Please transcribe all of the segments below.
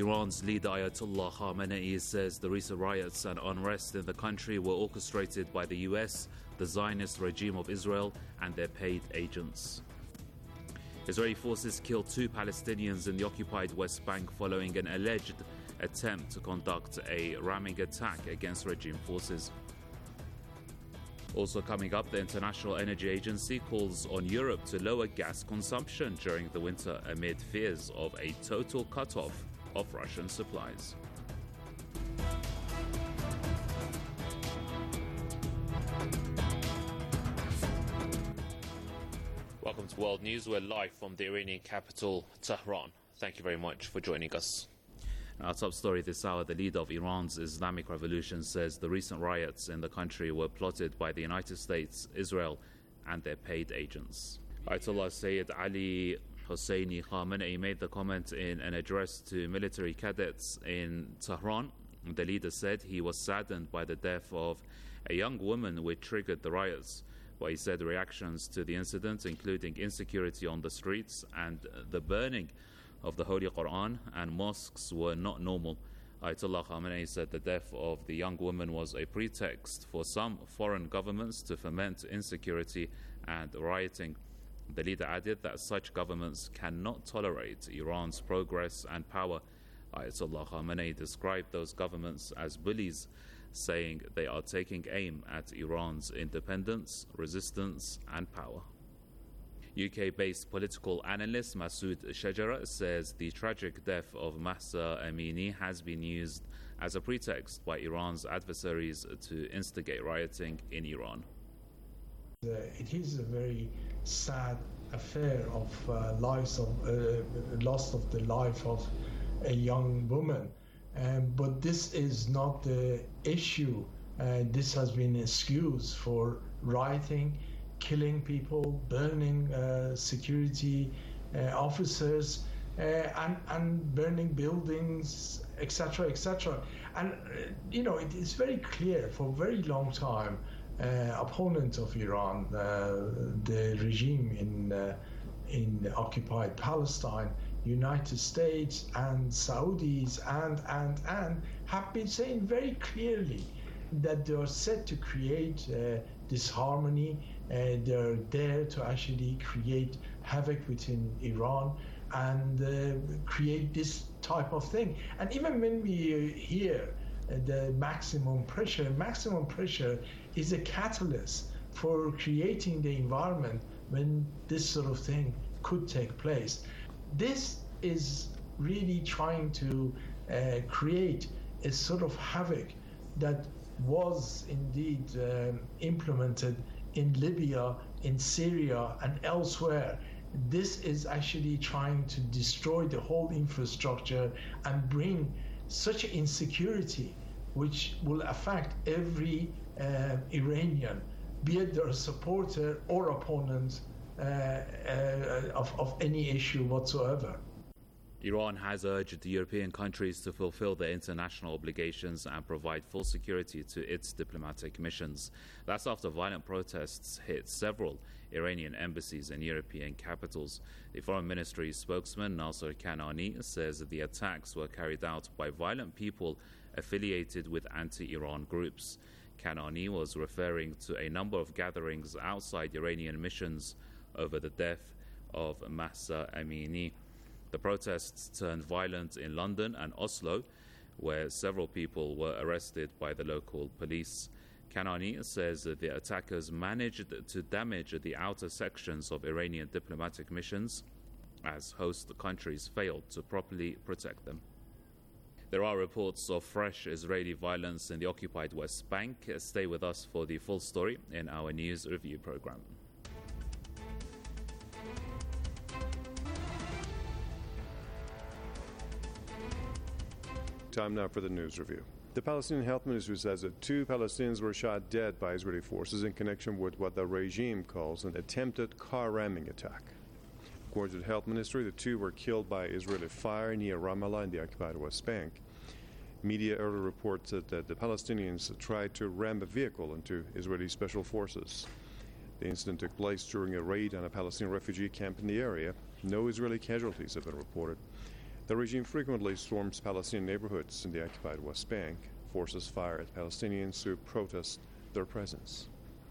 Iran's leader Ayatollah Khamenei says the recent riots and unrest in the country were orchestrated by the US, the Zionist regime of Israel, and their paid agents. Israeli forces killed 2 Palestinians in the occupied West Bank following an alleged attempt to conduct a ramming attack against regime forces. Also coming up, the International Energy Agency calls on Europe to lower gas consumption during the winter amid fears of a total cut-off of Russian supplies. Welcome to World News. We're live from the Iranian capital, Tehran. Thank you very much for joining us. Our top story this hour, the leader of Iran's Islamic Revolution says the recent riots in the country were plotted by the United States, Israel, and their paid agents. Ayatollah Sayyid Ali Hosseini Khamenei made the comment in an address to military cadets in Tehran. The leader said he was saddened by the death of a young woman which triggered the riots. But he said reactions to the incident, including insecurity on the streets and the burning of the Holy Quran and mosques, were not normal. Ayatollah Khamenei said the death of the young woman was a pretext for some foreign governments to foment insecurity and rioting. The leader added that such governments cannot tolerate Iran's progress and power. Ayatollah Khamenei described those governments as bullies, saying they are taking aim at Iran's independence, resistance and power. UK-based political analyst Masoud Shajara says the tragic death of Mahsa Amini has been used as a pretext by Iran's adversaries to instigate rioting in Iran. It is a very sad affair of loss of the life of a young woman, but this is not the issue. This has been an excuse for rioting, killing people, burning security officers, and burning buildings, etc., etc. And it is very clear for a very long time. Opponents of Iran, the regime in occupied Palestine, United States and Saudis and have been saying very clearly that they are set to create disharmony. They're there to actually create havoc within Iran and create this type of thing. And even when we hear the maximum pressure is a catalyst for creating the environment when this sort of thing could take place. This is really trying to create a sort of havoc that was indeed implemented in Libya, in Syria and elsewhere. This is actually trying to destroy the whole infrastructure and bring such insecurity which will affect every Iranian, be it their supporter or opponent of any issue whatsoever. Iran has urged the European countries to fulfill their international obligations and provide full security to its diplomatic missions. That's after violent protests hit several Iranian embassies in European capitals. The Foreign Ministry spokesman Nasser Kanani says that the attacks were carried out by violent people affiliated with anti-Iran groups. Kanani was referring to a number of gatherings outside Iranian missions over the death of Mahsa Amini. The protests turned violent in London and Oslo, where several people were arrested by the local police. Kanani says that the attackers managed to damage the outer sections of Iranian diplomatic missions, as host countries failed to properly protect them. There are reports of fresh Israeli violence in the occupied West Bank. Stay with us for the full story in our news review program. Time now for the news review. The Palestinian Health Ministry says that 2 Palestinians were shot dead by Israeli forces in connection with what the regime calls an attempted car ramming attack. According to the Health Ministry, the 2 were killed by Israeli fire near Ramallah in the occupied West Bank. Media earlier reported that the Palestinians tried to ram a vehicle into Israeli special forces. The incident took place during a raid on a Palestinian refugee camp in the area. No Israeli casualties have been reported. The regime frequently storms Palestinian neighborhoods in the occupied West Bank. Forces fire at Palestinians who protest their presence.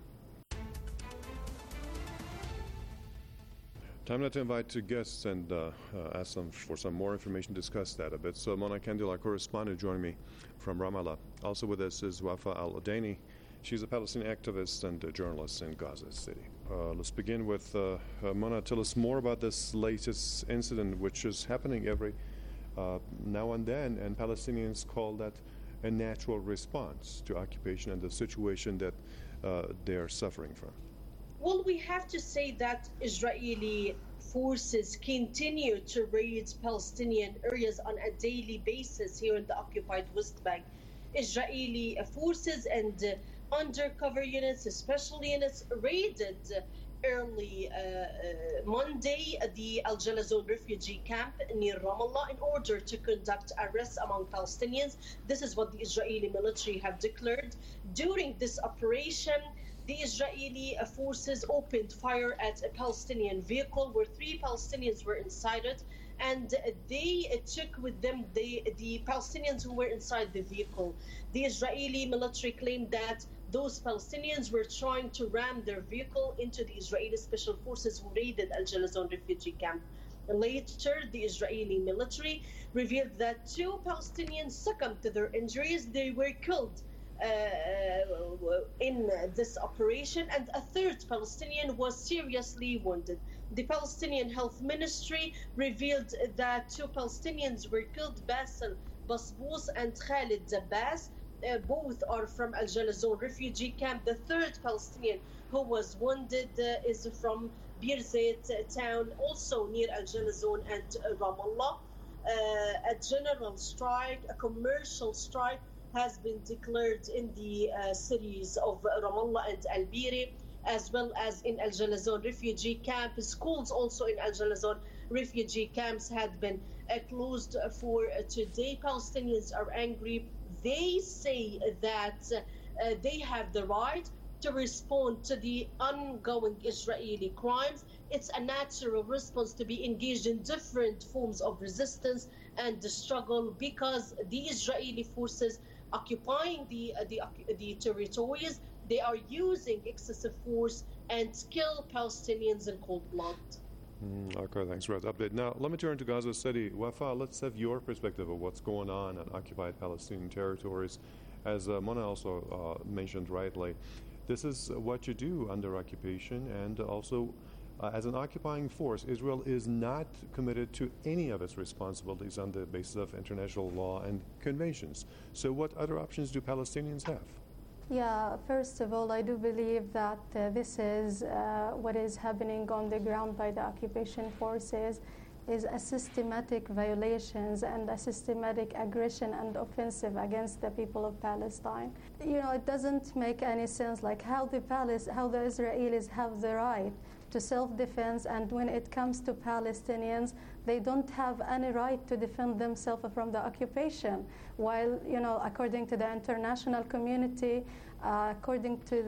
Time now to invite two guests and ask them for some more information, discuss that a bit. So Mona Kandil, our correspondent, joining me from Ramallah. Also with us is Wafa Al-Odaini. She's a Palestinian activist and a journalist in Gaza City. Let's begin with Mona. Tell us more about this latest incident, which is happening every now and then, and Palestinians call that a natural response to occupation and the situation that they are suffering from. Well, we have to say that Israeli forces continue to raid Palestinian areas on a daily basis here in the occupied West Bank. Israeli forces and undercover units, special units, raided early Monday the Al Jalazon refugee camp near Ramallah in order to conduct arrests among Palestinians. This is what the Israeli military have declared. During this operation, the Israeli forces opened fire at a Palestinian vehicle where 3 Palestinians were inside it, and they took with them the Palestinians who were inside the vehicle. The Israeli military claimed that those Palestinians were trying to ram their vehicle into the Israeli special forces who raided Al Jalazon refugee camp. Later, the Israeli military revealed that 2 Palestinians succumbed to their injuries. They were killed in this operation, and a 3rd Palestinian was seriously wounded. The Palestinian Health Ministry revealed that 2 Palestinians were killed, Bassel Basbous and Khalid Zabbas. Both are from Al Jalazon refugee camp. The 3rd Palestinian who was wounded is from Bir Zayt town, also near Al Jalazon and Ramallah. A general strike, a commercial strike, has been declared in the cities of Ramallah and Al Biri, as well as in Al Jalazon refugee camp. Schools also in Al Jalazon refugee camps had been closed for today. Palestinians are angry. They say that they have the right to respond to the ongoing Israeli crimes. It's a natural response to be engaged in different forms of resistance and the struggle, because the Israeli forces occupying the territories, they are using excessive force and kill Palestinians in cold blood. Okay, thanks for that update. Now, let me turn to Gaza City. Wafa, let's have your perspective of what's going on occupied Palestinian territories. As Mona also mentioned rightly, this is what you do under occupation, and also as an occupying force, Israel is not committed to any of its responsibilities on the basis of international law and conventions. So what other options do Palestinians have? Yeah, first of all, I do believe that this is what is happening on the ground by the occupation forces is a systematic violations and a systematic aggression and offensive against the people of Palestine. You know, it doesn't make any sense like how the Israelis have the right to self-defense, and when it comes to Palestinians, they don't have any right to defend themselves from the occupation. While, you know, according to the international community, according to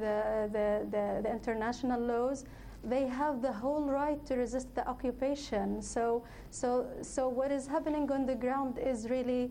the international laws, they have the whole right to resist the occupation. So what is happening on the ground is really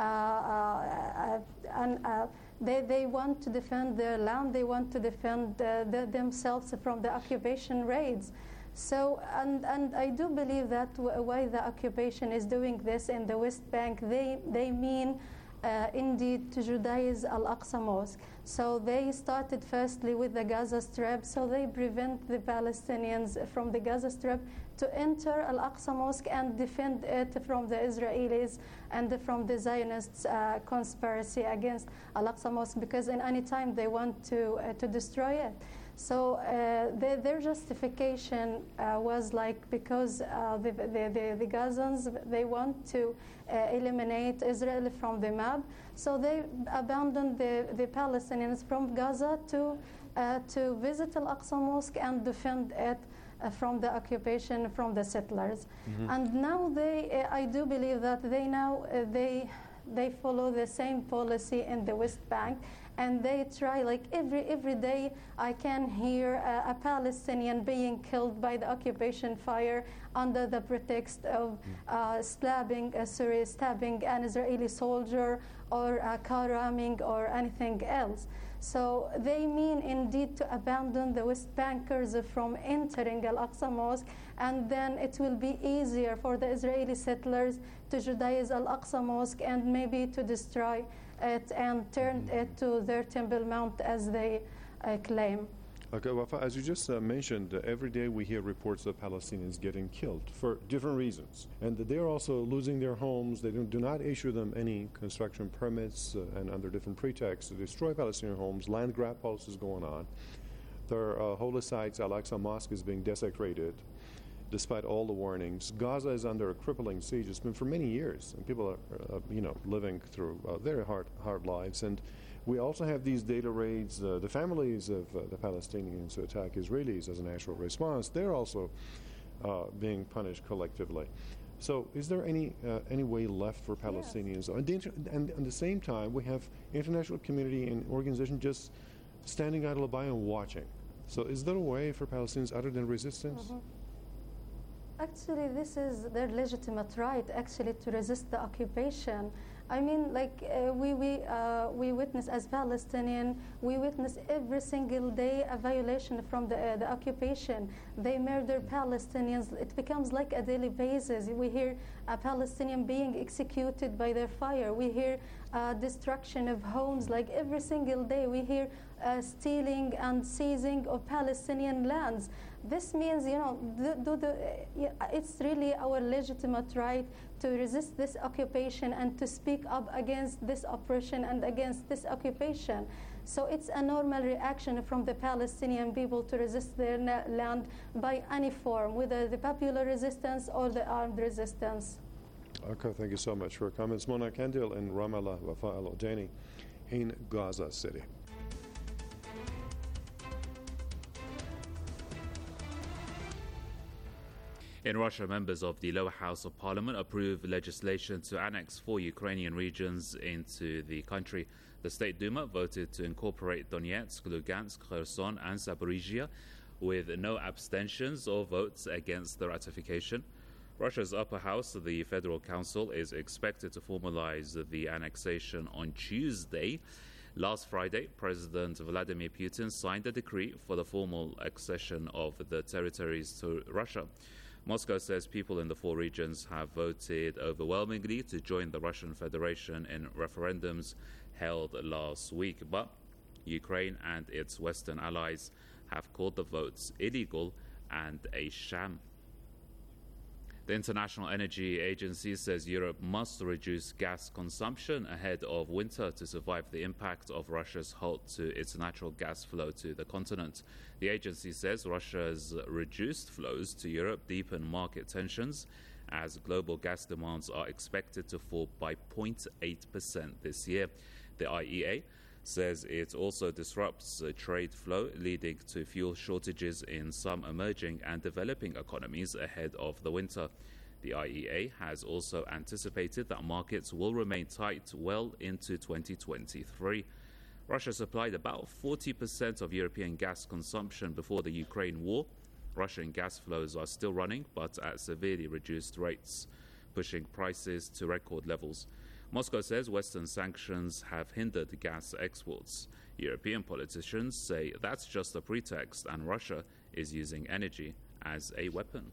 they want to defend their land. They want to defend themselves from the occupation raids. So and I do believe that why the occupation is doing this in the West Bank, they mean indeed to Judaize Al-Aqsa Mosque. So they started firstly with the Gaza Strip, so they prevent the Palestinians from the Gaza Strip to enter Al-Aqsa Mosque and defend it from the Israelis and from the Zionists' conspiracy against Al-Aqsa Mosque, because in any time they want to destroy it. So their justification was like because the Gazans, they want to eliminate Israel from the map, so they abandoned the Palestinians from Gaza to visit Al-Aqsa Mosque and defend it from the occupation, from the settlers. Mm-hmm. And now I do believe that they follow the same policy in the West Bank, and they try, like every day I can hear a Palestinian being killed by the occupation fire under the pretext of stabbing an Israeli soldier, or car ramming, or anything else. So they mean indeed to abandon the West Bankers from entering Al-Aqsa Mosque, and then it will be easier for the Israeli settlers to Judaize Al-Aqsa Mosque and maybe to destroy it and turn it to their Temple Mount as they claim. Okay, Wafa, as you just mentioned, every day we hear reports of Palestinians getting killed for different reasons. And they're also losing their homes. They do not issue them any construction permits and under different pretexts to destroy Palestinian homes. Land grab policies going on. Their holy sites, Al-Aqsa Mosque, is being desecrated despite all the warnings. Gaza is under a crippling siege. It's been for many years, and people are, living through very hard lives. And we also have these data raids. The families of the Palestinians who attack Israelis as a natural response, they're also being punished collectively. So is there any way left for Palestinians? Yes. And at the same time, we have international community and organizations just standing idle by and watching. So is there a way for Palestinians other than resistance? Mm-hmm. Actually, this is their legitimate right, actually, to resist the occupation. I mean, like we witness as Palestinian, we witness every single day a violation from the occupation. They murder Palestinians. It becomes like a daily basis. We hear a Palestinian being executed by their fire. We hear destruction of homes. Like every single day, we hear stealing and seizing of Palestinian lands. This means, it's really our legitimate right to resist this occupation and to speak up against this oppression and against this occupation. So it's a normal reaction from the Palestinian people to resist their land by any form, whether the popular resistance or the armed resistance. Okay, thank you so much for your comments. Mona Kandil in Ramallah, Wafa Al-Odani in Gaza City. In Russia, members of the lower house of parliament approved legislation to annex 4 Ukrainian regions into the country. The State Duma voted to incorporate Donetsk, Lugansk, Kherson and Zaporizhia with no abstentions or votes against the ratification. Russia's upper house, the Federal Council, is expected to formalize the annexation on Tuesday. Last Friday, President Vladimir Putin signed a decree for the formal accession of the territories to Russia. Moscow says people in the 4 regions have voted overwhelmingly to join the Russian Federation in referendums held last week. But Ukraine and its Western allies have called the votes illegal and a sham. The International Energy Agency says Europe must reduce gas consumption ahead of winter to survive the impact of Russia's halt to its natural gas flow to the continent. The agency says Russia's reduced flows to Europe deepen market tensions as global gas demands are expected to fall by 0.8% this year. The IEA says it also disrupts trade flow, leading to fuel shortages in some emerging and developing economies ahead of the winter. The IEA has also anticipated that markets will remain tight well into 2023. Russia supplied about 40% of European gas consumption before the Ukraine war. Russian gas flows are still running, but at severely reduced rates, pushing prices to record levels. Moscow says Western sanctions have hindered gas exports. European politicians say that's just a pretext and Russia is using energy as a weapon.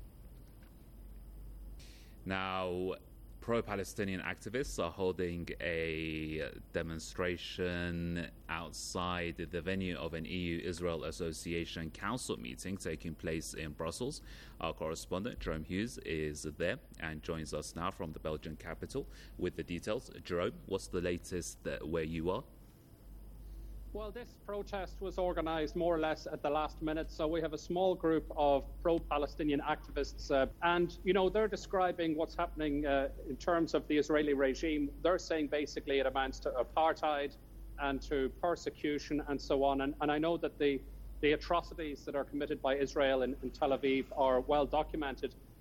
Now, pro-Palestinian activists are holding a demonstration outside the venue of an EU-Israel Association Council meeting taking place in Brussels. Our correspondent, Jerome Hughes, is there and joins us now from the Belgian capital with the details. Jerome, what's the latest where you are? Well, this protest was organised more or less at the last minute. So we have a small group of pro-Palestinian activists and, they're describing what's happening in terms of the Israeli regime. They're saying basically it amounts to apartheid and to persecution and so on. And I know that the atrocities that are committed by Israel in Tel Aviv are well documented.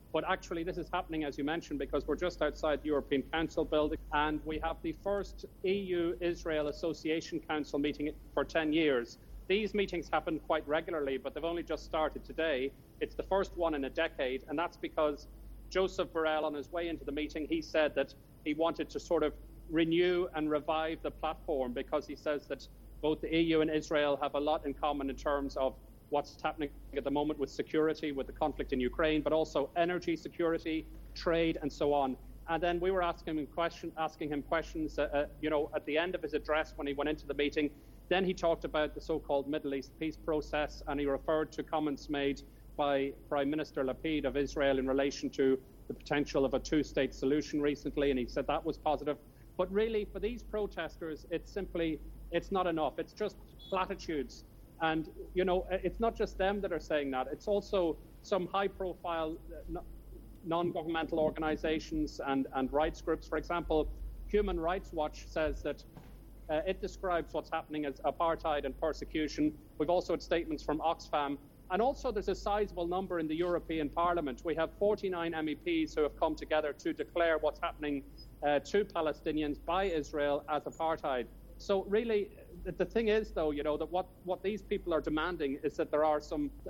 But actually, this is happening, as you mentioned, because we're just outside the European Council building, and we have the first EU-Israel Association Council meeting for 10 years. These meetings happen quite regularly, but they've only just started today. It's the first one in a decade, and that's because Joseph Borrell, on his way into the meeting, he said that he wanted to sort of renew and revive the platform, because he says that both the EU and Israel have a lot in common in terms of what's happening at the moment with security, with the conflict in Ukraine, but also energy security, trade, and so on. And then we were asking him questions, at the end of his address when he went into the meeting. Then he talked about the so-called Middle East peace process, and he referred to comments made by Prime Minister Lapid of Israel in relation to the potential of a two-state solution recently, and he said that was positive. But really, for these protesters, it's not enough. It's just platitudes. And, it's not just them that are saying that. It's also some high-profile non-governmental organizations and rights groups. For example, Human Rights Watch says that it describes what's happening as apartheid and persecution. We've also had statements from Oxfam. And also there's a sizable number in the European Parliament. We have 49 MEPs who have come together to declare what's happening to Palestinians by Israel as apartheid. So really, the thing is, though, that what these people are demanding is that there are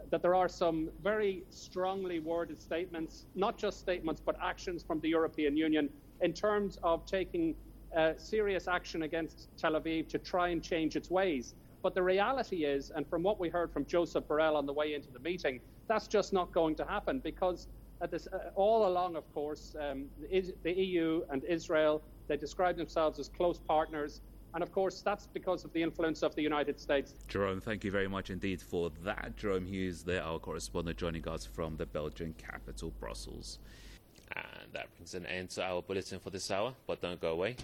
some very strongly worded statements, not just statements, but actions from the European Union in terms of taking serious action against Tel Aviv to try and change its ways. But the reality is, and from what we heard from Joseph Borrell on the way into the meeting, that's just not going to happen, because all along, of course, the EU and Israel, they describe themselves as close partners. And of course, that's because of the influence of the United States. Jerome, thank you very much indeed for that. Jerome Hughes there, our correspondent, joining us from the Belgian capital, Brussels. And that brings an end to our bulletin for this hour, but don't go away.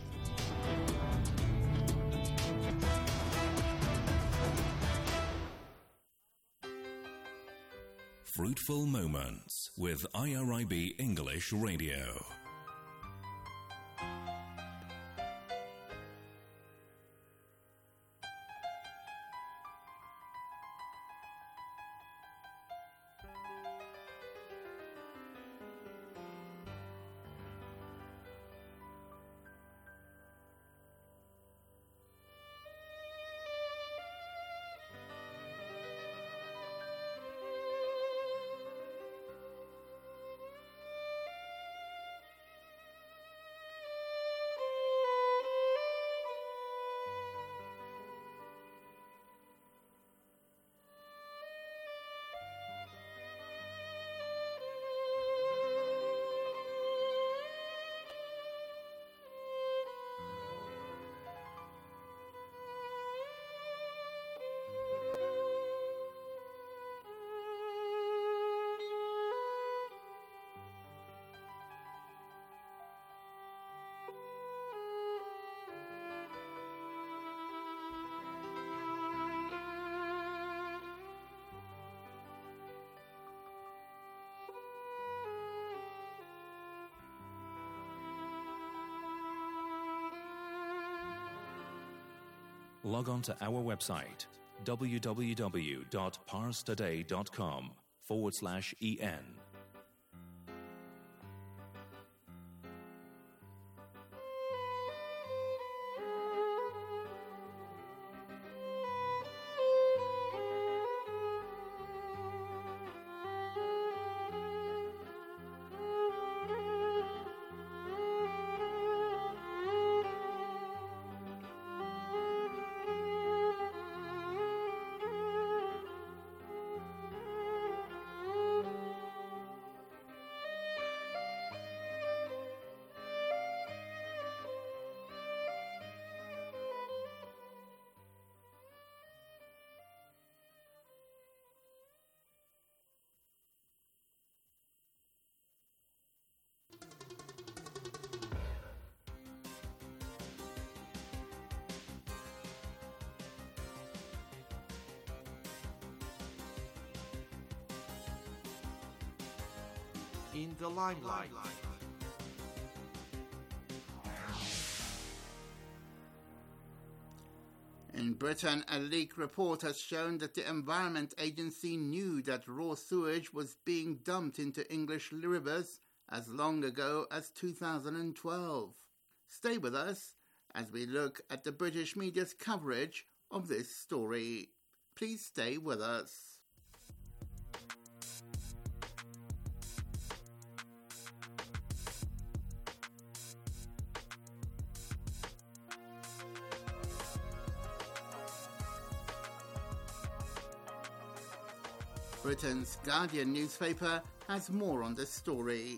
Fruitful Moments with IRIB English Radio. Log on to our website, www.parstoday.com/en. In the limelight. In Britain, a leak report has shown that the Environment Agency knew that raw sewage was being dumped into English rivers as long ago as 2012. Stay with us as we look at the British media's coverage of this story. Please stay with us. Britain's Guardian newspaper has more on this story.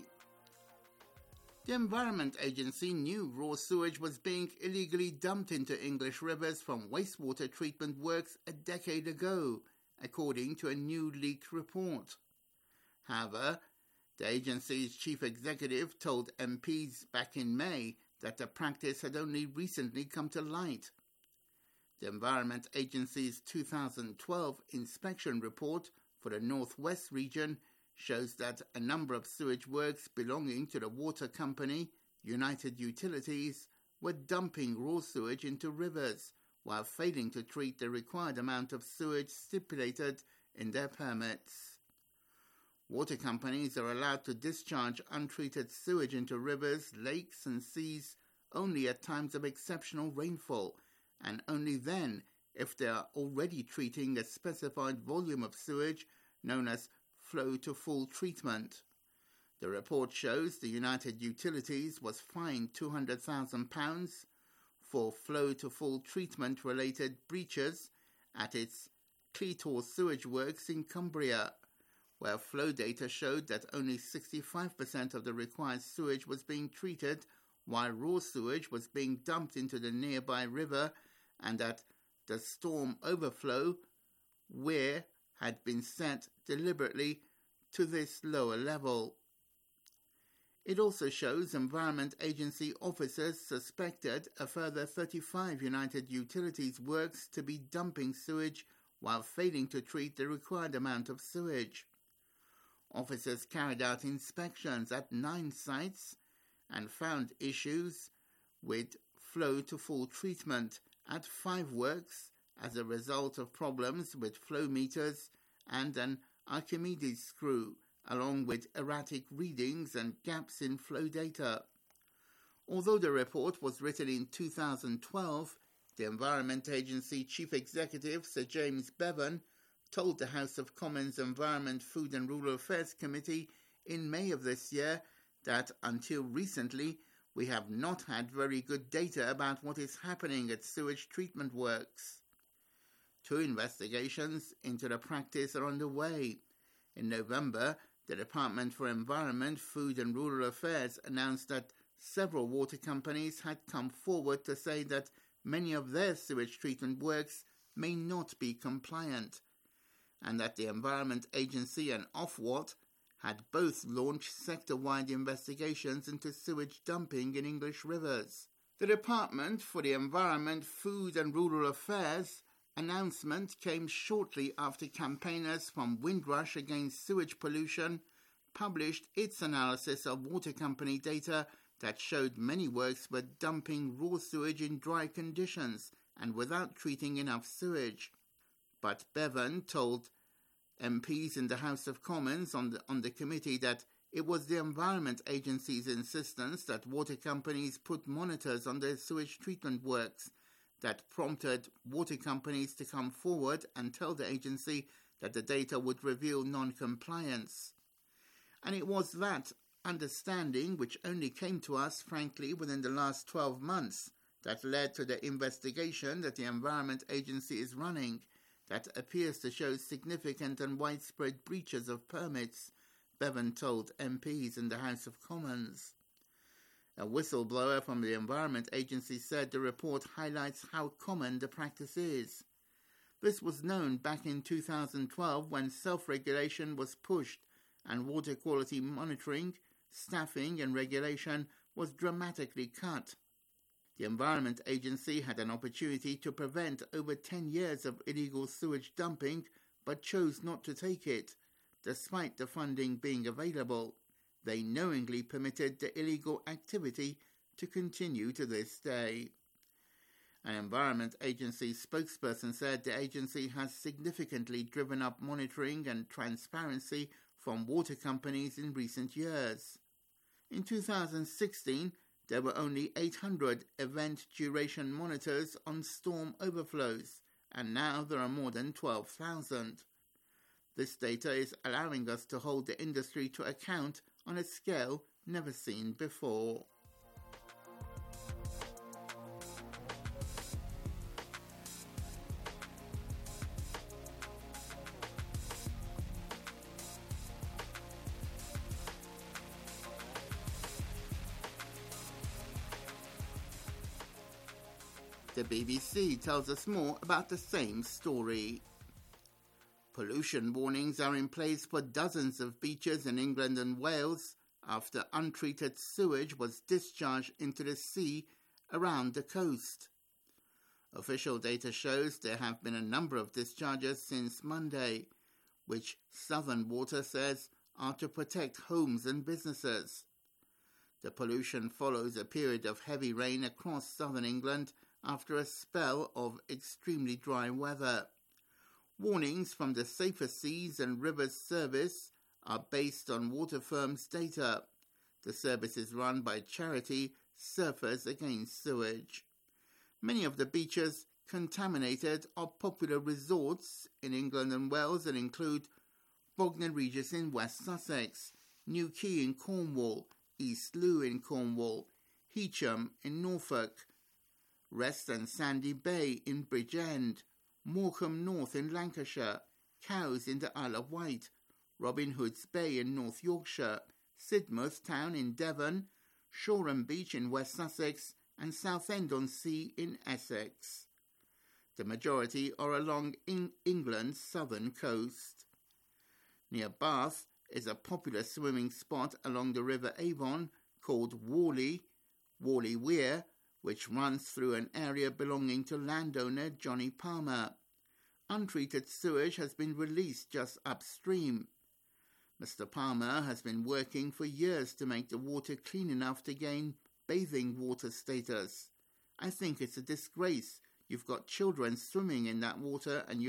The Environment Agency knew raw sewage was being illegally dumped into English rivers from wastewater treatment works a decade ago, according to a new leaked report. However, the agency's chief executive told MPs back in May that the practice had only recently come to light. The Environment Agency's 2012 inspection report for the North West region shows that a number of sewage works belonging to the water company, United Utilities, were dumping raw sewage into rivers while failing to treat the required amount of sewage stipulated in their permits. Water companies are allowed to discharge untreated sewage into rivers, lakes and seas only at times of exceptional rainfall, and only then if they are already treating a specified volume of sewage known as flow-to-full treatment. The report shows the United Utilities was fined £200,000 for flow-to-full treatment-related breaches at its Cleethorpes sewage works in Cumbria, where flow data showed that only 65% of the required sewage was being treated, while raw sewage was being dumped into the nearby river, and that the storm overflow weir had been set deliberately to this lower level. It also shows Environment Agency officers suspected a further 35 United Utilities works to be dumping sewage while failing to treat the required amount of sewage. Officers carried out inspections at 9 sites and found issues with flow-to-full treatment at 5 works as a result of problems with flow meters and an Archimedes screw, along with erratic readings and gaps in flow data. Although the report was written in 2012, the Environment Agency Chief Executive Sir James Bevan told the House of Commons Environment, Food and Rural Affairs Committee in May of this year that until recently we have not had very good data about what is happening at sewage treatment works. 2 investigations into the practice are underway. In November, the Department for Environment, Food and Rural Affairs announced that several water companies had come forward to say that many of their sewage treatment works may not be compliant, and that the Environment Agency and Ofwat had both launched sector-wide investigations into sewage dumping in English rivers. The Department for the Environment, Food and Rural Affairs announcement came shortly after campaigners from Windrush Against Sewage Pollution published its analysis of water company data that showed many works were dumping raw sewage in dry conditions and without treating enough sewage. But Bevan told MPs in the House of Commons on the committee that it was the Environment Agency's insistence that water companies put monitors on their sewage treatment works that prompted water companies to come forward and tell the agency that the data would reveal non-compliance. And it was that understanding, which only came to us, frankly, within the last 12 months, that led to the investigation that the Environment Agency is running, that appears to show significant and widespread breaches of permits, Bevan told MPs in the House of Commons. A whistleblower from the Environment Agency said the report highlights how common the practice is. This was known back in 2012 when self-regulation was pushed and water quality monitoring, staffing and regulation was dramatically cut. The Environment Agency had an opportunity to prevent over 10 years of illegal sewage dumping but chose not to take it, despite the funding being available. They knowingly permitted the illegal activity to continue to this day. An Environment Agency spokesperson said the agency has significantly driven up monitoring and transparency from water companies in recent years. In 2016, there were only 800 event duration monitors on storm overflows, and now there are more than 12,000. This data is allowing us to hold the industry to account on a scale never seen before. The BBC tells us more about the same story. Pollution warnings are in place for dozens of beaches in England and Wales after untreated sewage was discharged into the sea around the coast. Official data shows there have been a number of discharges since Monday, which Southern Water says are to protect homes and businesses. The pollution follows a period of heavy rain across southern England after a spell of extremely dry weather. Warnings from the Safer Seas and Rivers Service are based on water firms' data. The service is run by charity Surfers Against Sewage. Many of the beaches contaminated are popular resorts in England and Wales and include Bognor Regis in West Sussex, New Quay in Cornwall, East Looe in Cornwall, Heacham in Norfolk, Rest and Sandy Bay in Bridgend, Morecambe North in Lancashire, Cowes in the Isle of Wight, Robin Hood's Bay in North Yorkshire, Sidmouth Town in Devon, Shoreham Beach in West Sussex, and Southend-on-Sea in Essex. The majority are along England's southern coast. Near Bath is a popular swimming spot along the River Avon called Whalley Weir, which runs through an area belonging to landowner Johnny Palmer. Untreated sewage has been released just upstream. Mr. Palmer has been working for years to make the water clean enough to gain bathing water status. I think it's a disgrace. You've got children swimming in that water and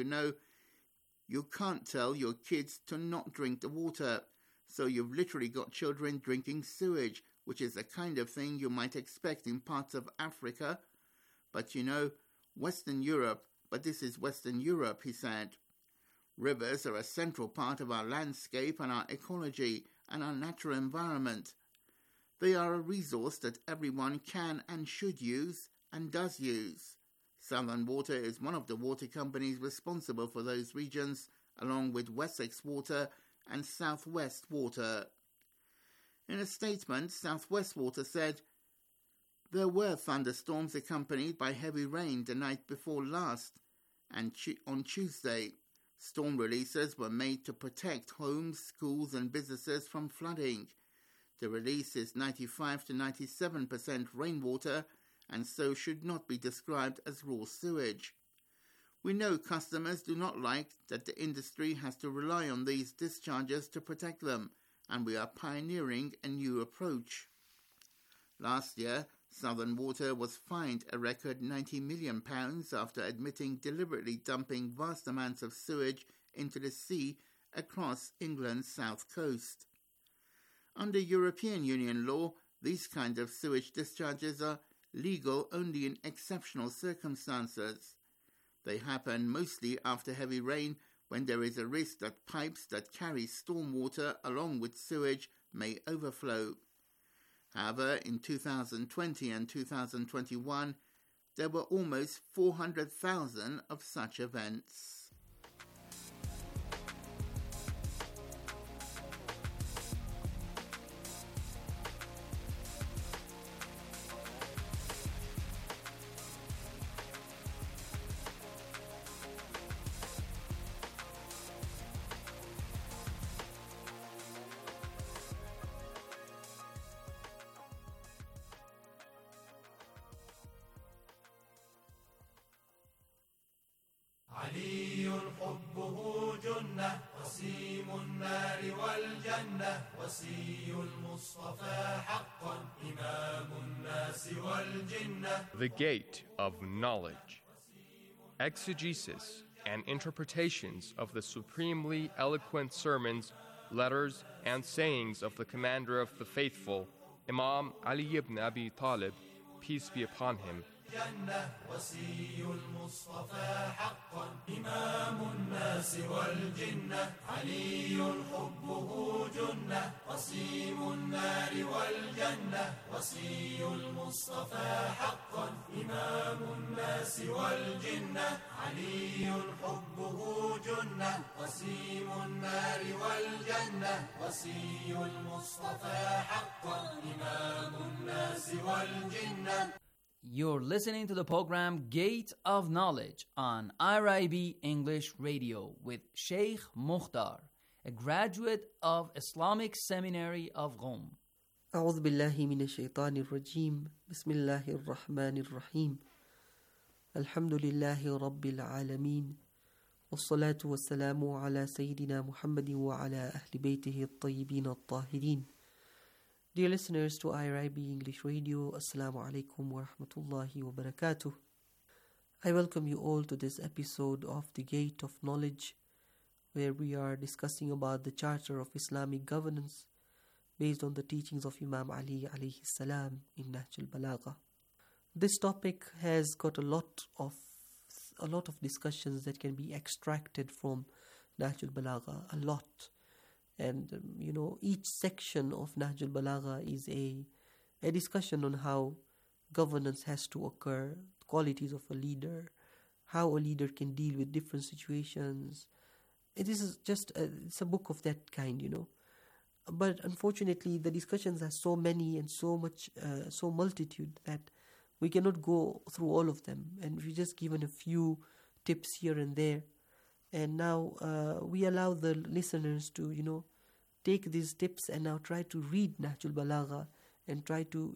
you can't tell your kids to not drink the water. So you've literally got children drinking sewage, which is the kind of thing you might expect in parts of Africa. But Western Europe, but this is Western Europe, he said. Rivers are a central part of our landscape and our ecology and our natural environment. They are a resource that everyone can and should use and does use. Southern Water is one of the water companies responsible for those regions, along with Wessex Water and South West Water. In a statement, South West Water said there were thunderstorms accompanied by heavy rain the night before last, and on Tuesday, storm releases were made to protect homes, schools and businesses from flooding. The release is 95 to 97% rainwater and so should not be described as raw sewage. We know customers do not like that the industry has to rely on these discharges to protect them, and we are pioneering a new approach. Last year, Southern Water was fined a record £90 million after admitting deliberately dumping vast amounts of sewage into the sea across England's south coast. Under European Union law, these kinds of sewage discharges are legal only in exceptional circumstances. They happen mostly after heavy rain, when there is a risk that pipes that carry stormwater along with sewage may overflow. However, in 2020 and 2021, there were almost 400,000 of such events. علي حبه جنة وسيم النار والجنة وسي المصطفى The Gate of Knowledge. Exegesis and interpretations of the supremely eloquent sermons, letters, and sayings of the Commander of the Faithful, Imam Ali ibn Abi Talib, peace be upon him. وصي المصطفى حقا إمام الناس والجنة علي حبه جنة قسيم النار والجنة وصي المصطفى حقا إمام الناس والجنة علي حبه جنة قسيم النار والجنة وصي المصطفى حقا إمام الناس والجنة. You're listening to the program Gate of Knowledge on IRIB English Radio with Sheikh Mukhtar, a graduate of Islamic Seminary of Qom. أعوذ بالله من الشيطان الرجيم بسم الله الرحمن الرحيم الحمد لله رب العالمين والصلاة والسلام على سيدنا محمد وعلى أهل بيته الطيبين الطاهرين. Dear listeners to IRIB English Radio, Assalamu alaikum wa rahmatullahi wa barakatuh. I welcome you all to this episode of The Gate of Knowledge, where we are discussing about the Charter of Islamic Governance based on the teachings of Imam Ali alayhi salam in Nahj al-Balagha. This topic has got a lot of discussions that can be extracted from Nahj al-Balagha, a lot. And, each section of Nahj al-Balagha is a discussion on how governance has to occur, qualities of a leader, how a leader can deal with different situations. It's a book of that kind, But unfortunately, the discussions are so many and so multitude that we cannot go through all of them. And we've just given a few tips here and there. And now we allow the listeners to, take these tips and now try to read Nahj al-Balagha and try to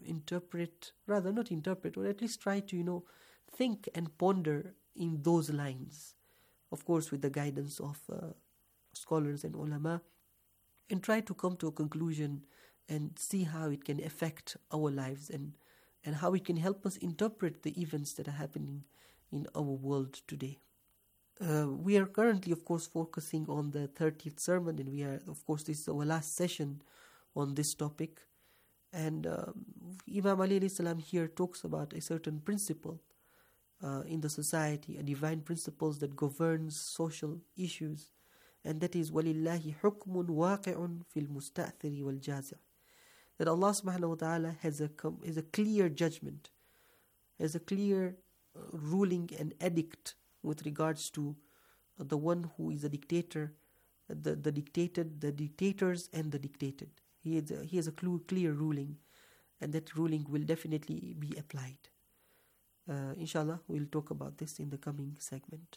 or at least try to, think and ponder in those lines. Of course, with the guidance of scholars and ulama, and try to come to a conclusion and see how it can affect our lives and how it can help us interpret the events that are happening in our world today. We are currently, of course, focusing on the 30th sermon, and this is our last session on this topic. And Imam Ali alayhi salam here talks about a certain principle in the society, a divine principle that governs social issues, and that is وَلِلَّهِ حُكْمٌ وَاقِعٌ فِي الْمُسْتَأْثِرِ وَالْجَازِعِ. That Allah subhanahu wa ta'ala has a clear judgment, has a clear ruling and edict with regards to the one who is a dictator, the dictated, the dictators and the dictated. He has a clear ruling, and that ruling will definitely be applied. Inshallah, we'll talk about this in the coming segment.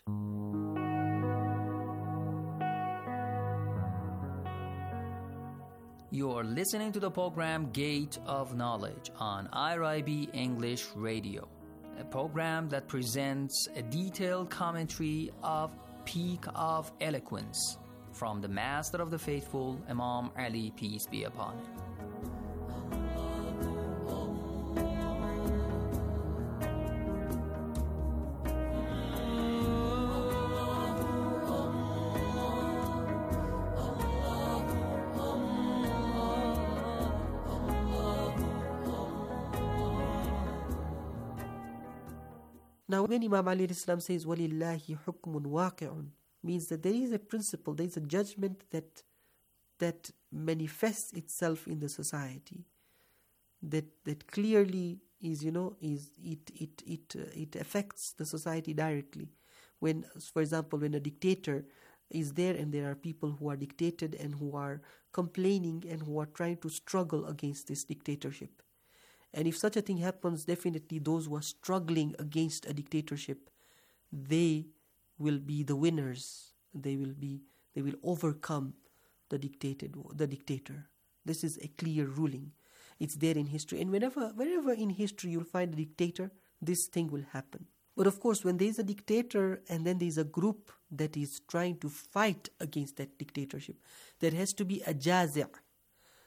You're listening to the program Gate of Knowledge on IRIB English Radio, a program that presents a detailed commentary of Peak of Eloquence from the Master of the Faithful, Imam Ali, peace be upon him. Now, when Imam Ali says, وَلِلَّهِ حُكْمٌ وَاقِعٌ, means that there is a principle, there is a judgment that manifests itself in the society, that clearly is, it affects the society directly. When, for example, when a dictator is there and there are people who are dictated and who are complaining and who are trying to struggle against this dictatorship. And if such a thing happens, definitely those who are struggling against a dictatorship, they will be the winners. They will overcome the dictator. This is a clear ruling. It's there in history. And wherever in history you'll find a dictator, this thing will happen. But of course, when there is a dictator and then there is a group that is trying to fight against that dictatorship, there has to be a jazi'.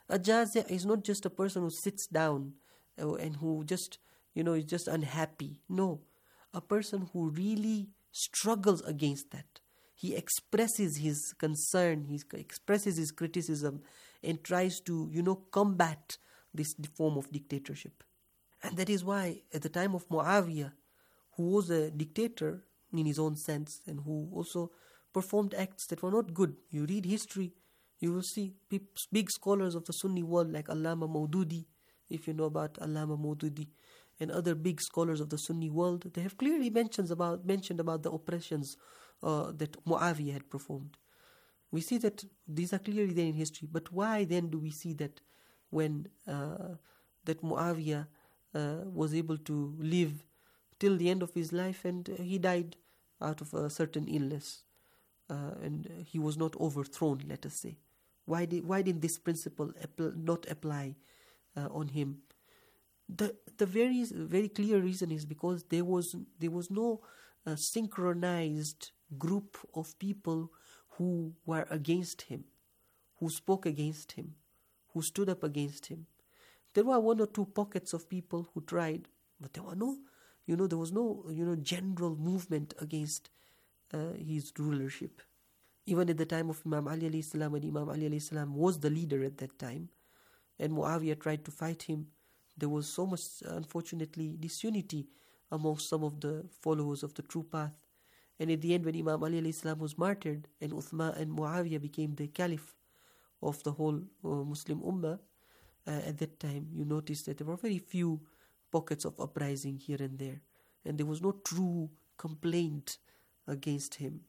A jazi' is not just a person who sits down and who just, is just unhappy. No, a person who really struggles against that. He expresses his concern, he expresses his criticism, and tries to, combat this form of dictatorship. And that is why at the time of Muawiyah, who was a dictator in his own sense and who also performed acts that were not good. You read history, you will see big scholars of the Sunni world like Allama Maududi, if you know about Allama Maududi, and other big scholars of the Sunni world. They have clearly mentioned about the oppressions that Muawiyah had performed. We see that these are clearly there in history. But why then do we see that when that Muawiyah was able to live till the end of his life, and he died out of a certain illness, and he was not overthrown, let us say? Why did this principle not apply on him? The very, very clear reason is because there was no synchronized group of people who were against him, who spoke against him, who stood up against him. There were one or two pockets of people who tried, but there was no general movement against his rulership. Even at the time of Imam Ali alayhi salam, when Imam Ali alayhi salam was the leader at that time, and Muawiyah tried to fight him, there was so much, unfortunately, disunity amongst some of the followers of the true path. And at the end, when Imam Ali alayhi salam was martyred, and Uthman and Muawiyah became the caliph of the whole Muslim Ummah, at that time, you notice that there were very few pockets of uprising here and there, and there was no true complaint against him.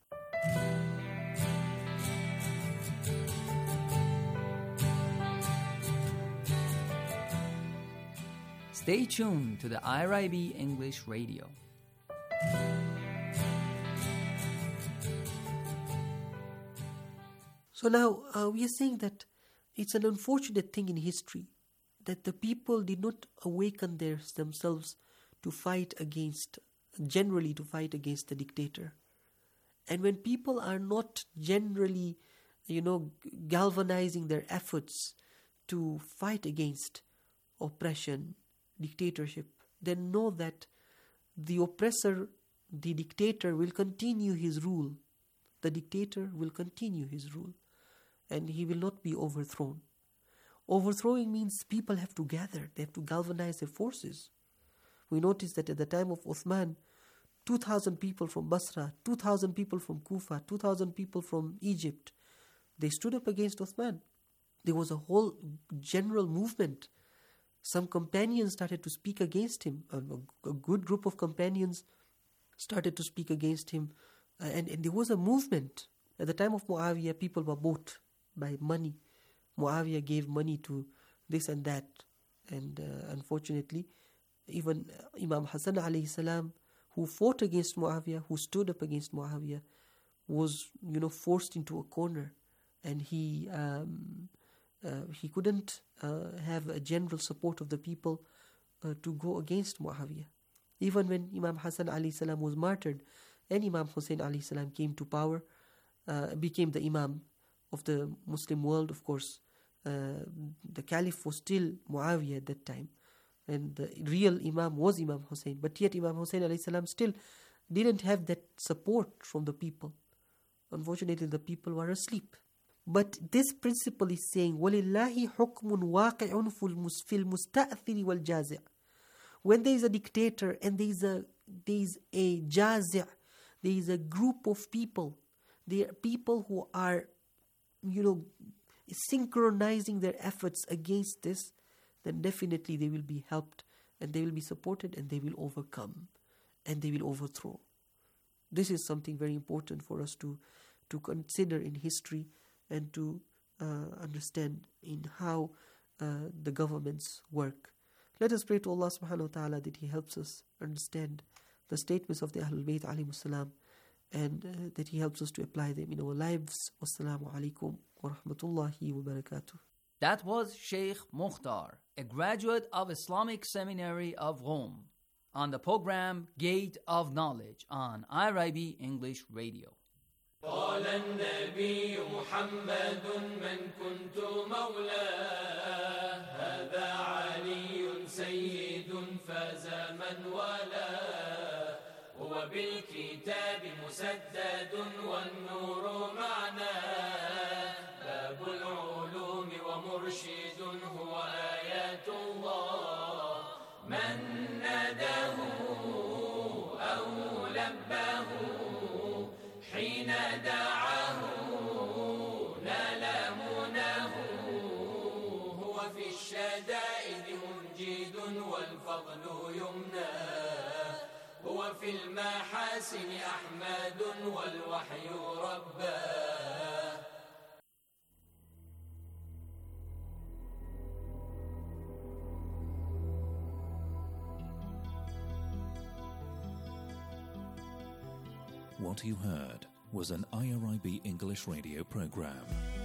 Stay tuned to the IRIB English Radio. So now we are saying that it's an unfortunate thing in history that the people did not awaken themselves to fight against the dictator. And when people are not generally, galvanizing their efforts to fight against oppression, dictatorship, then know that the oppressor, the dictator, will continue his rule. The dictator will continue his rule, and he will not be overthrown. Overthrowing means people have to gather, they have to galvanize their forces. We notice that at the time of Uthman, 2,000 people from Basra, 2,000 people from Kufa, 2,000 people from Egypt, they stood up against Uthman. There was a whole general movement. Some companions started to speak against him. A good group of companions started to speak against him. And there was a movement. At the time of Muawiyah, people were bought by money. Muawiyah gave money to this and that. And unfortunately, even Imam Hassan alayhi salam, who fought against Muawiyah, who stood up against Muawiyah, was forced into a corner, and he couldn't have a general support of the people to go against Muawiyah. Even when Imam Hassan alayhi salam was martyred and Imam Hussein alayhi salam came to power, became the Imam of the Muslim world, of course, the Caliph was still Muawiyah at that time, and the real Imam was Imam Hussein. But yet Imam Hussein alayhi salam still didn't have that support from the people. Unfortunately, the people were asleep. But this principle is saying, وَلِلَّهِ حُكْمٌ وَاقِعٌ فِي الْمُسْتَأْثِرِ وَالْجَازِعِ. When there is a dictator and there is a jazi', there is a group of people, there are people who are, synchronizing their efforts against this, then definitely they will be helped and they will be supported and they will overcome and they will overthrow. This is something very important for us to consider in history and to understand in how the governments work. Let us pray to Allah subhanahu wa ta'ala that He helps us understand the statements of the Ahlul Bayt alayhimus salam, and that He helps us to apply them in our lives. Wassalamu alaikum wa rahmatullahi wa barakatuh. That was Sheikh Mukhtar, a graduate of Islamic Seminary of Rome, on the program Gate of Knowledge on IRIB English Radio. قال النبي محمد من كنت مولاه هذا علي سيد فاز من والاه هو بالكتاب مسدد والنور معناه باب العلوم ومرشد هو آيات الله من ناداه أو لباه حين دعاه نال مناه هو في الشدائد منجد والفضل يمناه هو في المحاسن أحمد والوحي رباه What you heard was an IRIB English radio program.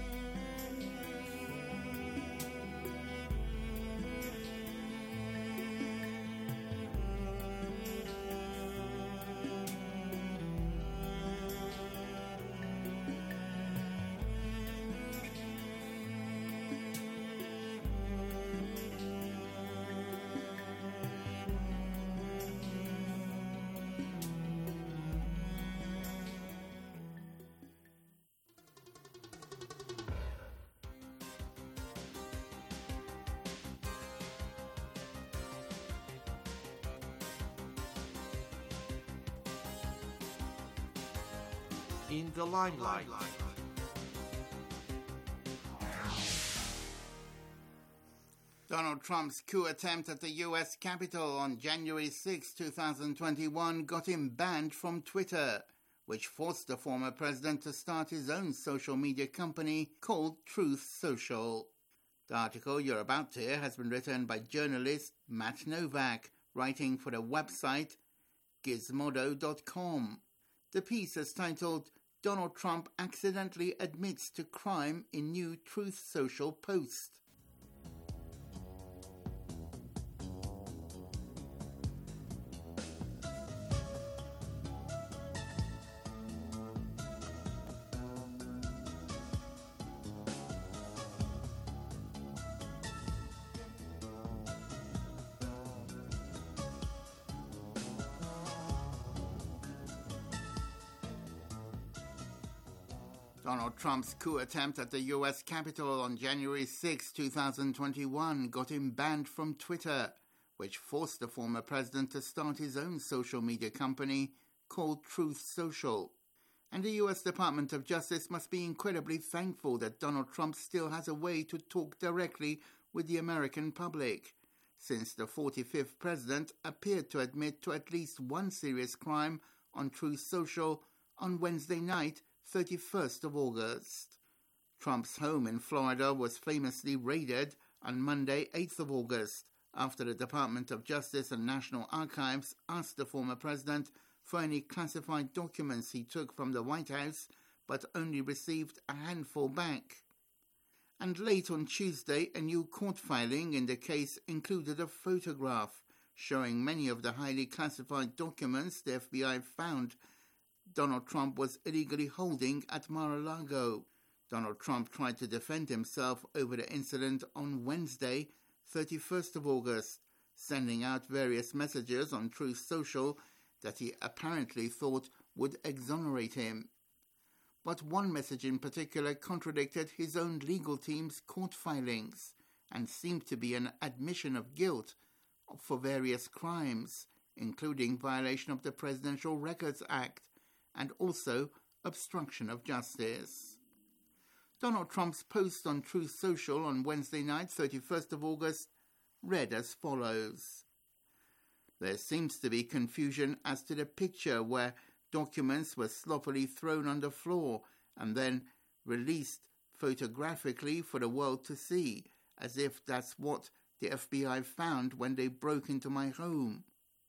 In the limelight. Donald Trump's coup attempt at the U.S. Capitol on January 6, 2021 got him banned from Twitter, which forced the former president to start his own social media company called Truth Social. The article you're about to hear has been written by journalist Matt Novak, writing for the website Gizmodo.com. The piece is titled Donald Trump Accidentally Admits to Crime in New Truth Social Post. Donald Trump's coup attempt at the U.S. Capitol on January 6, 2021 got him banned from Twitter, which forced the former president to start his own social media company called Truth Social. And the U.S. Department of Justice must be incredibly thankful that Donald Trump still has a way to talk directly with the American public, since the 45th president appeared to admit to at least one serious crime on Truth Social on Wednesday night, 31st of August. Trump's home in Florida was famously raided on Monday, 8th of August, after the Department of Justice and National Archives asked the former president for any classified documents he took from the White House, but only received a handful back. And late on Tuesday, a new court filing in the case included a photograph showing many of the highly classified documents the FBI found Donald Trump was illegally holding at Mar-a-Lago. Donald Trump tried to defend himself over the incident on Wednesday, 31st of August, sending out various messages on Truth Social that he apparently thought would exonerate him. But one message in particular contradicted his own legal team's court filings and seemed to be an admission of guilt for various crimes, including violation of the Presidential Records Act, and also obstruction of justice. Donald Trump's post on Truth Social on Wednesday night, 31st of August, read as follows. There seems to be confusion as to the picture where documents were sloppily thrown on the floor and then released photographically for the world to see, as if that's what the FBI found when they broke into my home.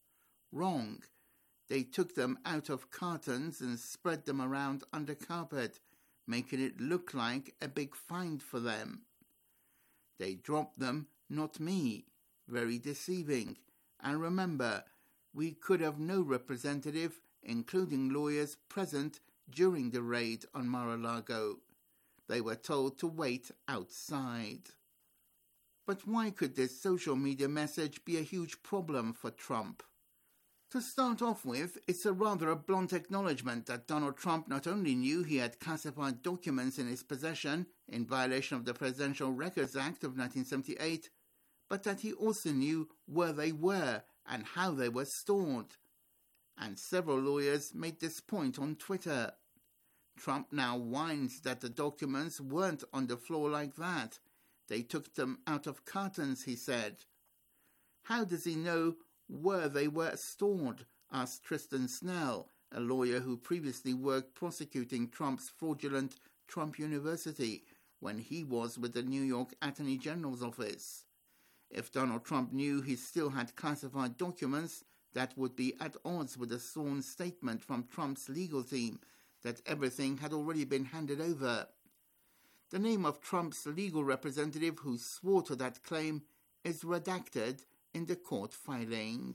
Wrong. They took them out of cartons and spread them around on the carpet, making it look like a big find for them. They dropped them, not me. Very deceiving. And remember, we could have no representative, including lawyers, present during the raid on Mar-a-Lago. They were told to wait outside. But why could this social media message be a huge problem for Trump? To start off with, it's a rather blunt acknowledgement that Donald Trump not only knew he had classified documents in his possession in violation of the Presidential Records Act of 1978, but that he also knew where they were and how they were stored. And several lawyers made this point on Twitter. Trump now whines that the documents weren't on the floor like that. They took them out of cartons, he said. How does he know where they were stored? Asked Tristan Snell, a lawyer who previously worked prosecuting Trump's fraudulent Trump University when he was with the New York Attorney General's office. If Donald Trump knew he still had classified documents, that would be at odds with a sworn statement from Trump's legal team that everything had already been handed over. The name of Trump's legal representative who swore to that claim is redacted in the court filing.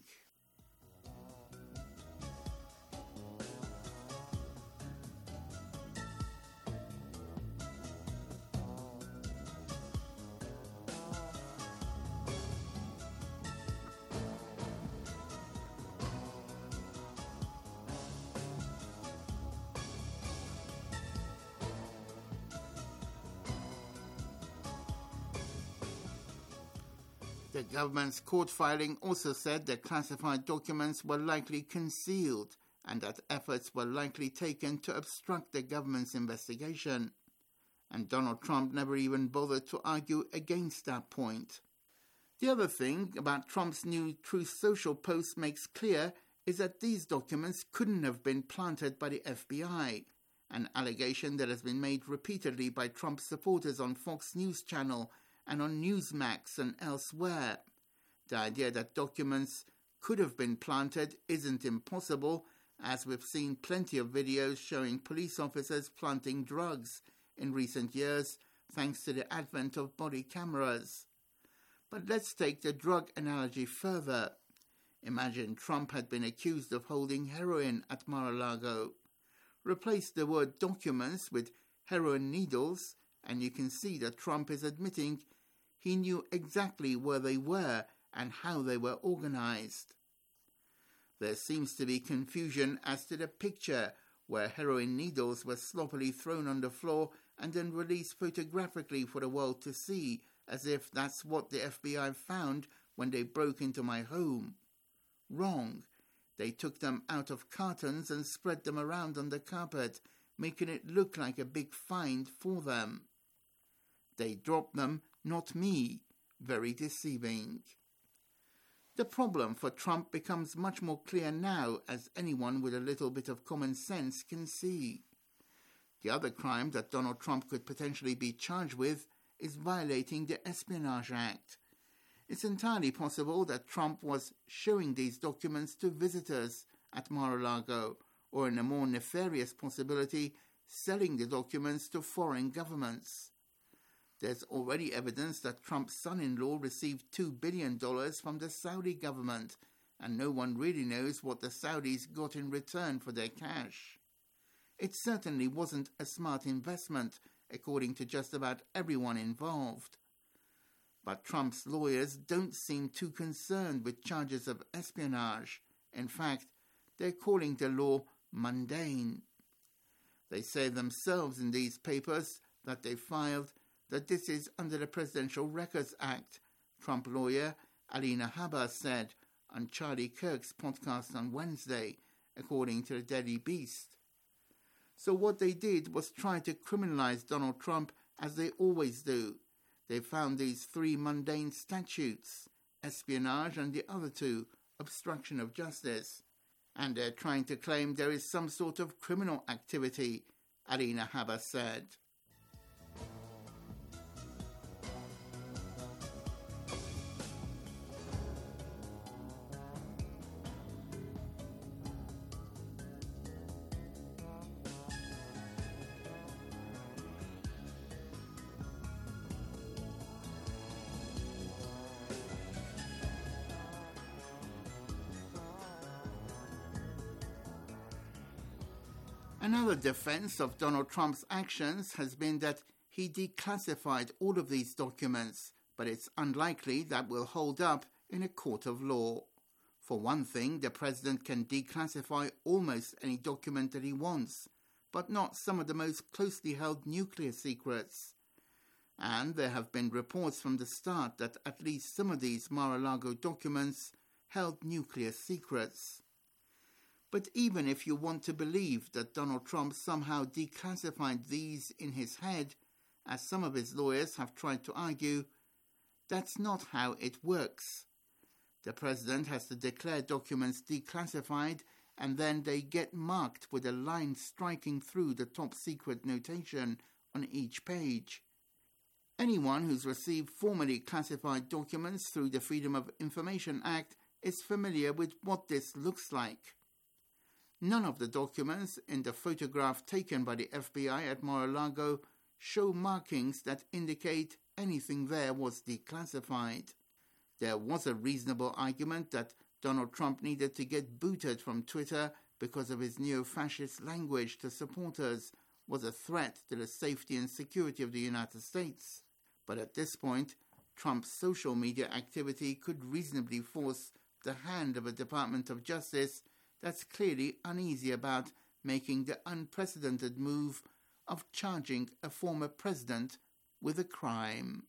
The government's court filing also said that classified documents were likely concealed and that efforts were likely taken to obstruct the government's investigation. And Donald Trump never even bothered to argue against that point. The other thing about Trump's new Truth Social post makes clear is that these documents couldn't have been planted by the FBI, an allegation that has been made repeatedly by Trump supporters on Fox News Channel and on Newsmax and elsewhere. The idea that documents could have been planted isn't impossible, as we've seen plenty of videos showing police officers planting drugs in recent years, thanks to the advent of body cameras. But let's take the drug analogy further. Imagine Trump had been accused of holding heroin at Mar-a-Lago. Replace the word documents with heroin needles, and you can see that Trump is admitting he knew exactly where they were and how they were organized. There seems to be confusion as to the picture where heroin needles were sloppily thrown on the floor and then released photographically for the world to see, as if that's what the FBI found when they broke into my home. Wrong. They took them out of cartons and spread them around on the carpet, making it look like a big find for them. They dropped them, not me. Very deceiving. The problem for Trump becomes much more clear now, as anyone with a little bit of common sense can see. The other crime that Donald Trump could potentially be charged with is violating the Espionage Act. It's entirely possible that Trump was showing these documents to visitors at Mar-a-Lago, or in a more nefarious possibility, selling the documents to foreign governments. There's already evidence that Trump's son-in-law received $2 billion from the Saudi government, and no one really knows what the Saudis got in return for their cash. It certainly wasn't a smart investment, according to just about everyone involved. But Trump's lawyers don't seem too concerned with charges of espionage. In fact, they're calling the law mundane. They say themselves in these papers that they filed that this is under the Presidential Records Act, Trump lawyer Alina Habba said on Charlie Kirk's podcast on Wednesday, according to the Daily Beast. So what they did was try to criminalize Donald Trump as they always do. They found these three mundane statutes, espionage and the other two, obstruction of justice. And they're trying to claim there is some sort of criminal activity, Alina Habba said. Another defense of Donald Trump's actions has been that he declassified all of these documents, but it's unlikely that will hold up in a court of law. For one thing, the president can declassify almost any document that he wants, but not some of the most closely held nuclear secrets. And there have been reports from the start that at least some of these Mar-a-Lago documents held nuclear secrets. But even if you want to believe that Donald Trump somehow declassified these in his head, as some of his lawyers have tried to argue, that's not how it works. The president has to declare documents declassified, and then they get marked with a line striking through the top secret notation on each page. Anyone who's received formally classified documents through the Freedom of Information Act is familiar with what this looks like. None of the documents in the photograph taken by the FBI at Mar-a-Lago show markings that indicate anything there was declassified. There was a reasonable argument that Donald Trump needed to get booted from Twitter because of his neo-fascist language to supporters was a threat to the safety and security of the United States. But at this point, Trump's social media activity could reasonably force the hand of a Department of Justice that's clearly uneasy about making the unprecedented move of charging a former president with a crime.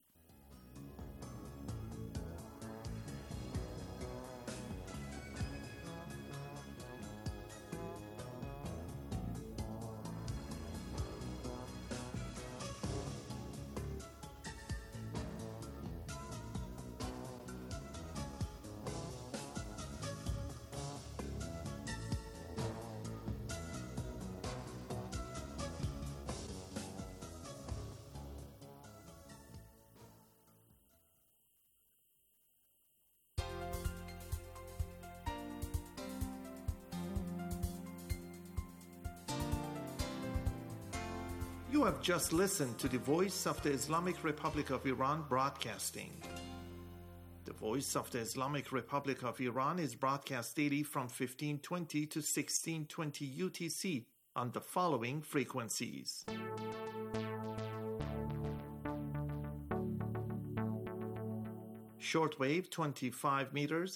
You have just listened to the Voice of the Islamic Republic of Iran broadcasting. The Voice of the Islamic Republic of Iran is broadcast daily from 1520 to 1620 UTC on the following frequencies. Shortwave 25 meters,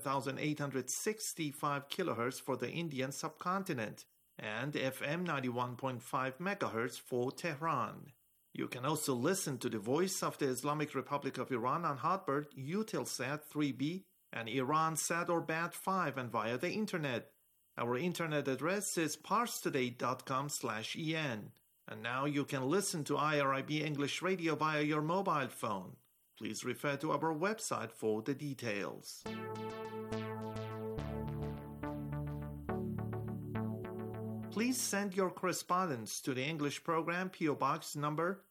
11,865 kilohertz for the Indian subcontinent, and FM 91.5 MHz for Tehran. You can also listen to the Voice of the Islamic Republic of Iran on Hotbird, Eutelsat 3B, and Iransat or Bat5 and via the Internet. Our Internet address is parstoday.com/en. And now you can listen to IRIB English Radio via your mobile phone. Please refer to our website for the details. Please send your correspondence to the English program PO Box number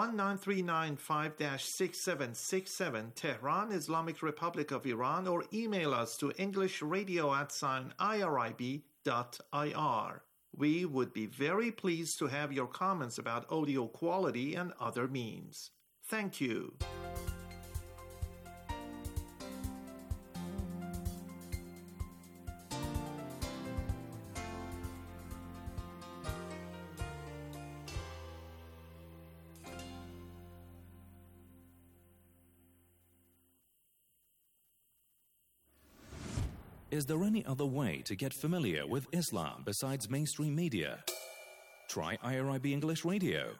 19395-6767 Tehran, Islamic Republic of Iran, or email us to englishradio@irib.ir. We would be very pleased to have your comments about audio quality and other means. Thank you. Is there any other way to get familiar with Islam besides mainstream media? Try IRIB English Radio.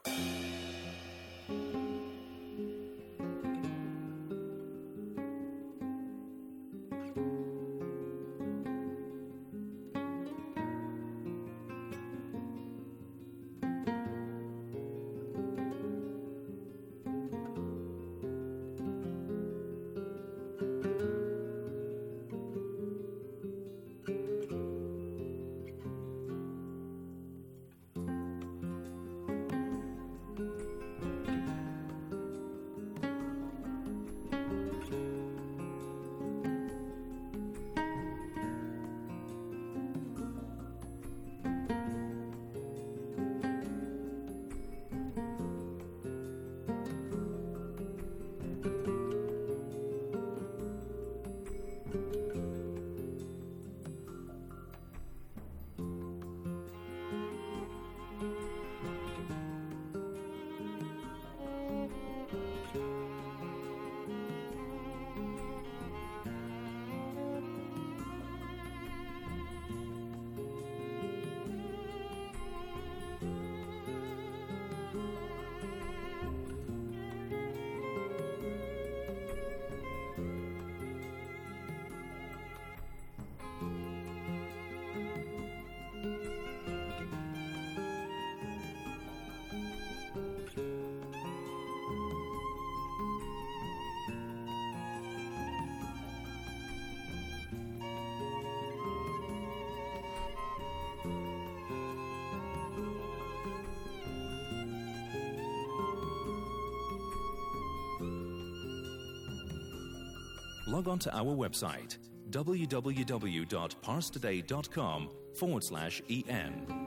log on to our website www.parstoday.com/en.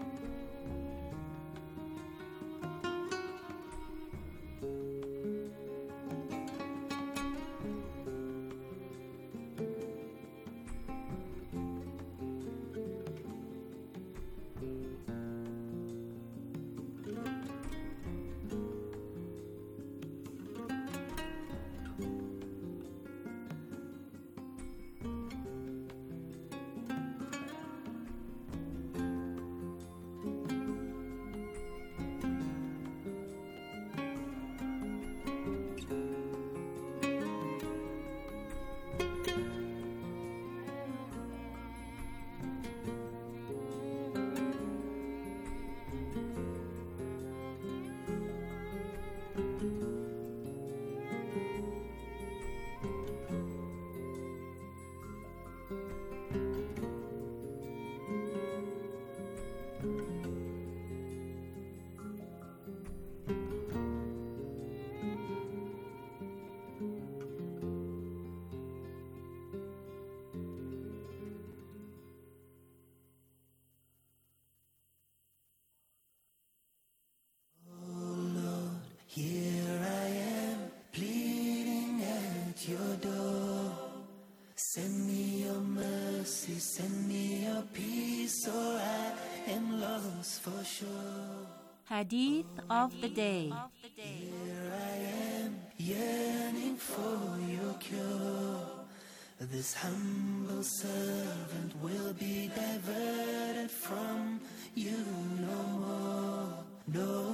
Here I am, pleading at your door. Send me your mercy, send me your peace, or I am lost for sure. Hadith of the Day. Here I am, yearning for your cure. This humble servant will be diverted from you no more, no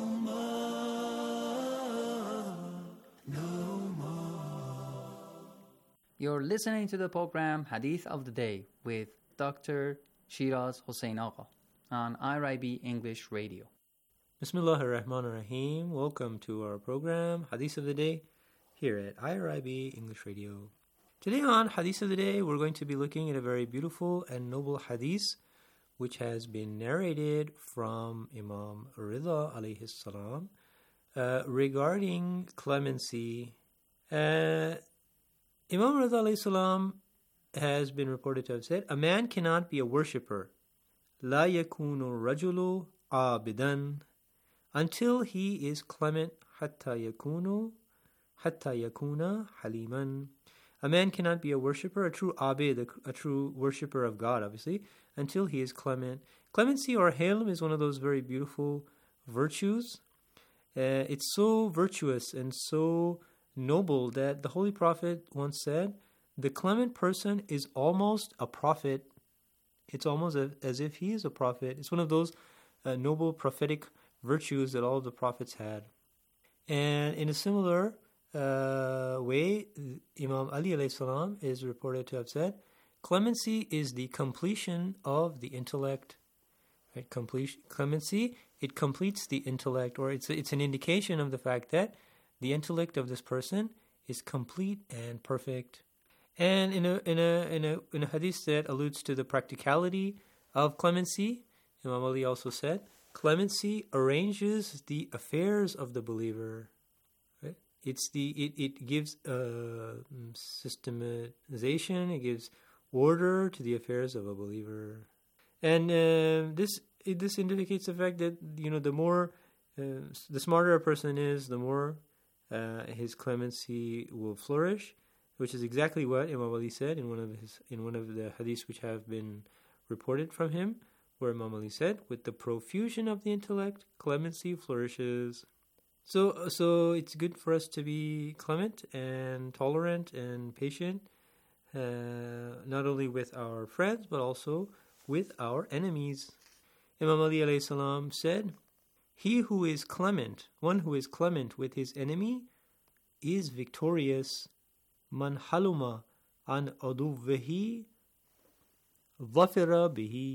more, no more. You're listening to the program Hadith of the Day with Dr. Shiraz Hossein Agha on IRIB English Radio. Bismillah ar-Rahman ar-Rahim. Welcome to our program Hadith of the Day here at IRIB English Radio. Today on Hadith of the Day, we're going to be looking at a very beautiful and noble hadith which has been narrated from Imam Rida alayhi salam regarding clemency. Imam Rida alayhi salam has been reported to have said, a man cannot be a worshipper, la yakunu rajulu abidan, until he is clement, hatta yakuna haliman. A man cannot be a worshipper, a true abid, a true worshipper of God, obviously, until he is clement. Clemency or hilm is one of those very beautiful virtues. It's so virtuous and so noble that the Holy Prophet once said, the clement person is almost a prophet. It's almost as if he is a prophet. It's one of those noble prophetic virtues that all of the prophets had. And in a similar way, Imam Ali alayhi salam is reported to have said, clemency is the completion of the intellect. Right? Clemency, it completes the intellect, or it's an indication of the fact that the intellect of this person is complete and perfect. And in a hadith that alludes to the practicality of clemency, Imam Ali also said, clemency arranges the affairs of the believer. Right? It gives systematization. It gives order to the affairs of a believer, and this indicates the fact that the more the smarter a person is, the more his clemency will flourish, which is exactly what Imam Ali said in one of the hadiths which have been reported from him, where Imam Ali said, with the profusion of the intellect, clemency flourishes. So it's good for us to be clement and tolerant and patient, not only with our friends, but also with our enemies. Imam Ali alayhi salam said, he who is clement, one who is clement with his enemy, is victorious. Man haluma an aduwwihi dhafira bihi.